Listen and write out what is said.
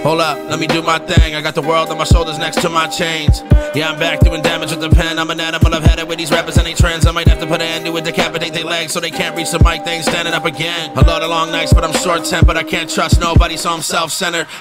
Hold up, let me do my thing. I got the world on my shoulders next to my chains. Yeah, I'm back doing damage with the pen. I'm an animal, I've had it with these rappers and they trends. I might have to put an end to it, decapitate their legs so they can't reach the mic, they ain't standing up again. A lot of long nights, but I'm short-tempered. I can't trust nobody, so I'm self-centered.